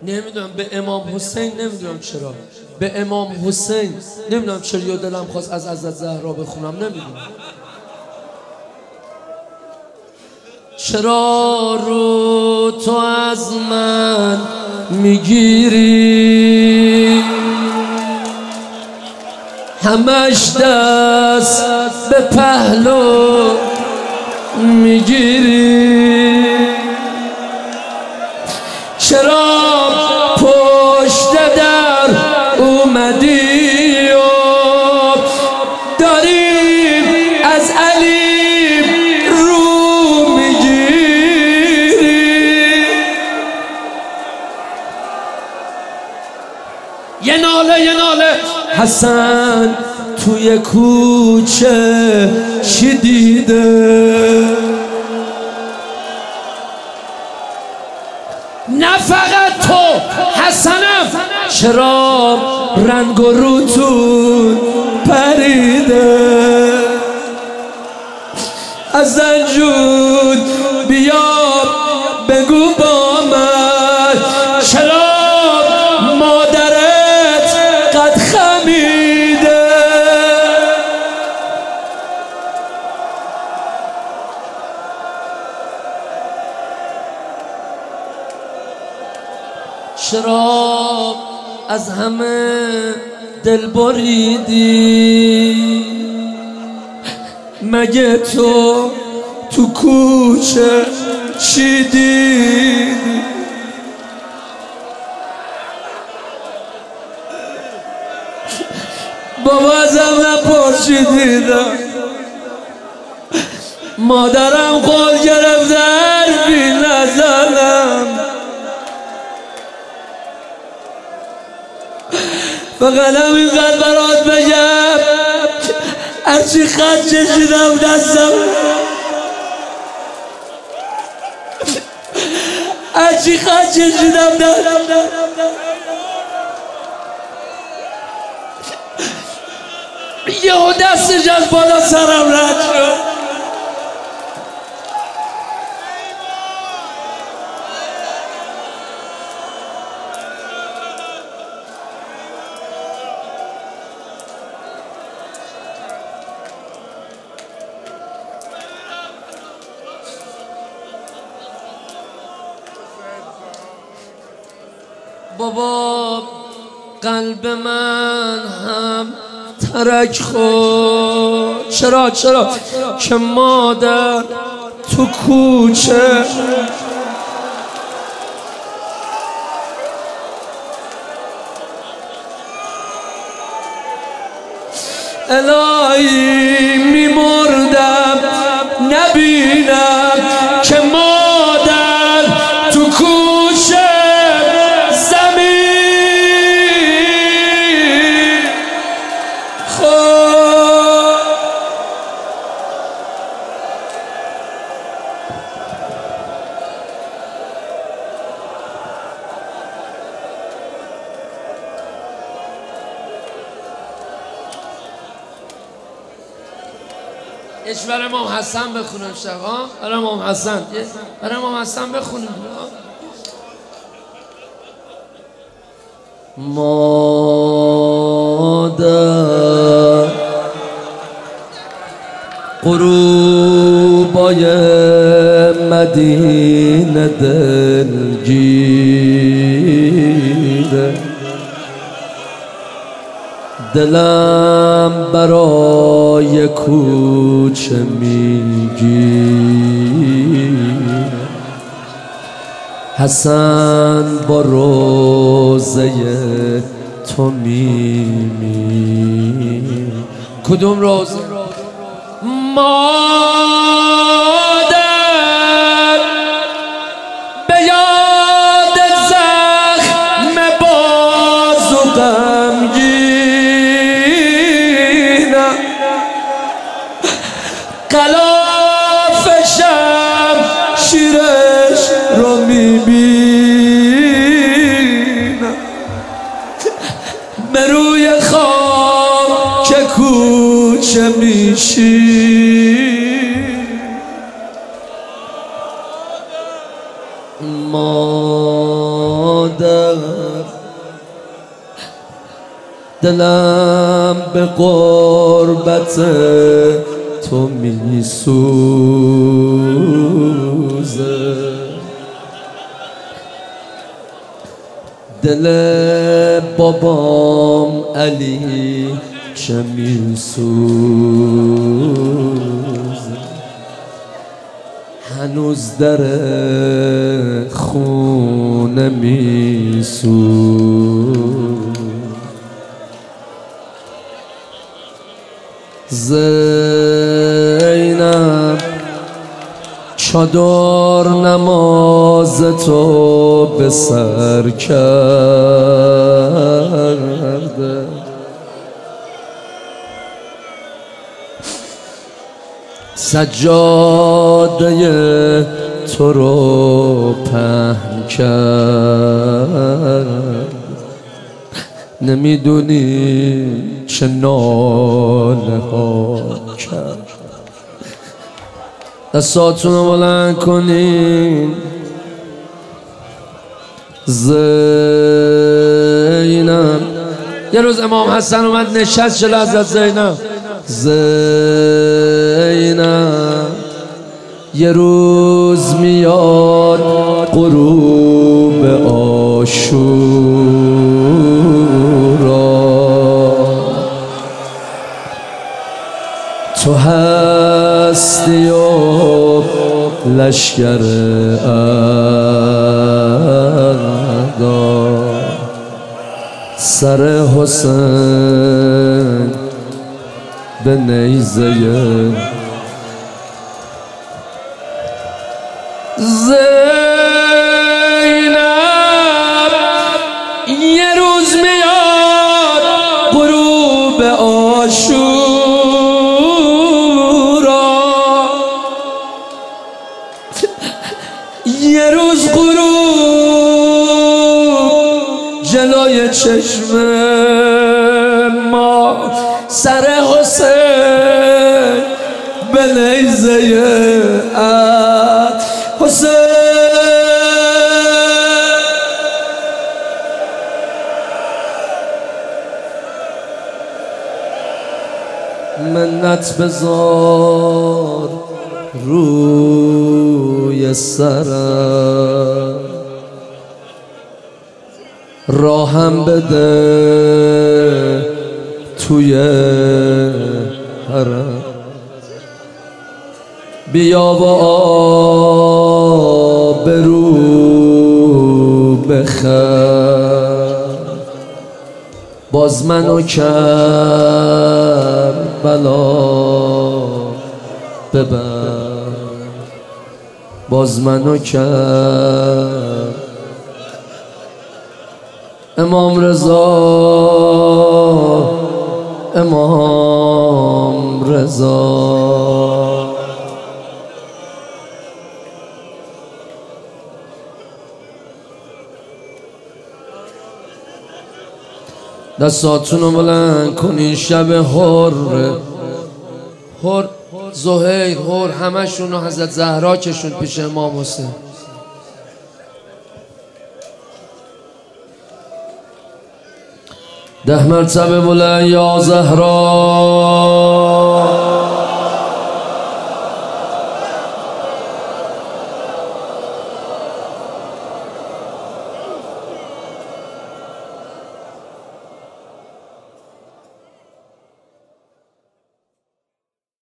نمیدونم به امام حسین، نمیدونم چرا به امام حسین، نمیدونم چرا دلم خواست از حضرت زهرا بخونم، نمیدونم چرا رو تو از من میگیری، همش دست به پهلو میگیری، چرا پشت در اومدی و داری از علی رو میگیری، یه ناله حسن توی کوچه چی دیده، نه فقط تو حسنم، چرا رنگ و روتون پریده، از زنجون بیا بگو با من چرا مادرت قد خمیده، چرا از همه دل بریدی، مگه تو کوچه چی دیدی، بابا ازم نپرسیدیدم، مادرم قول گرفته حرفی نزنم، فقط همینقدر برات بگم هرچی خط کشیدم دستم، هرچی خط کشیدم دستم، یهو دستش از بالا سرم رد شد، بابا قلب من هم ترک خورد، چرا که مادر تو کوچه الهی میمردم نبینم که مادر تو کوچه برای امام حسن بخونم شب ها، برای امام حسن، برای امام حسن بخونیم. مادر غروبای مدینه دلگیره، دلم برای کوچه میگیره، حسن با روزه تو میمیره. کدوم روزه؟ مادر به یاد زخم باز و غمگینم، غلافشم شیرش رو میبینم، به روی خاک کوچه میشی، مادر دلم به قربت تو می سوزه، دل بابام علی چه می سوزه، هنوز در خونه می سوزه. زینب چادر نماز تو به سر کرده، سجاده تو رو پهن کرد، نمیدونی چه ناله ها کرد. دستاتون رو بلند کنین. زینب یه روز امام حسن اومد نشست جلو حضرت زینب. زینب یه روز میاد غروب عاشورا، تو هستی و لشکر اعدا، سر حسین به نیزه زینب یه روز میاد غروب عاشورا، یه روز غروب جلوی چشم ما، سر حسین به نیزه حسین. منت بذار روی سرم، راهم بده توی حرم، بیا و آبرو بخر، باز منو کربلا ببر، باز منو امام رضا، امام رضا. دستاتونو بلند کنین. شب حر زهیر حر همشون و حضرت زهرا کشون پیش امام حسین. ده مرتبه بلند یا زهرا